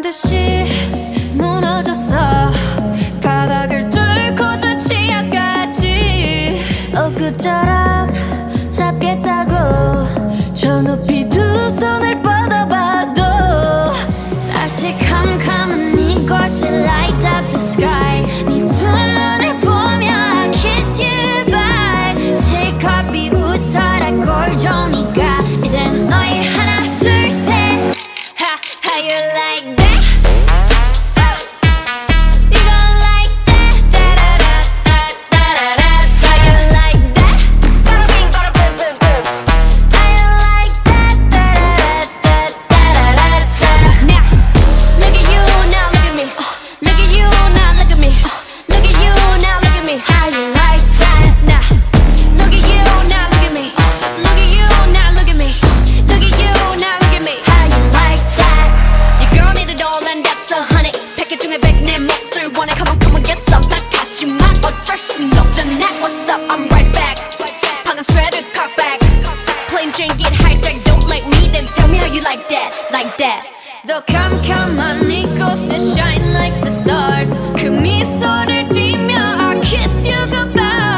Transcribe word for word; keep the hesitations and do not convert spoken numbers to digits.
듯이 무너졌어. 바닥을 뚫고 저 치아까지 엊그처럼 잡겠다고 저 높이 두 손을 뻗어봐도 다시 캄캄한 이곳에 light up the sky. 네 두 눈을 보며 I kiss you bye. 실컷 비웃어라 꼴좋으니까 이젠 너희 하나 둘 셋. Ha, how you like that? You gon' like that? Da-da-da-da-da-da-da. How you like that? How you like that? Da-da-da-da-da-da-da. Now, look at you, now look at me. Look at you, now look at me. Look at you, now look at me. How you like that? Now, look at you, now look at me. Look at you, now look at me. Look at you, now look at me. How you like that? Your girl need it all and that's a honey. 패킷 중에 백 내 몫을 원해. Come on, come on, get some. 난 같지만 어쩔 순 없잖아. What's up? I'm right back. 방금 sweater cut back. Plain Jane get hijacked. Don't like me, then tell me how you like that, like that. 더 캄캄한 이곳에 shine like the stars. 그 미소를 띠며 I kiss you goodbye.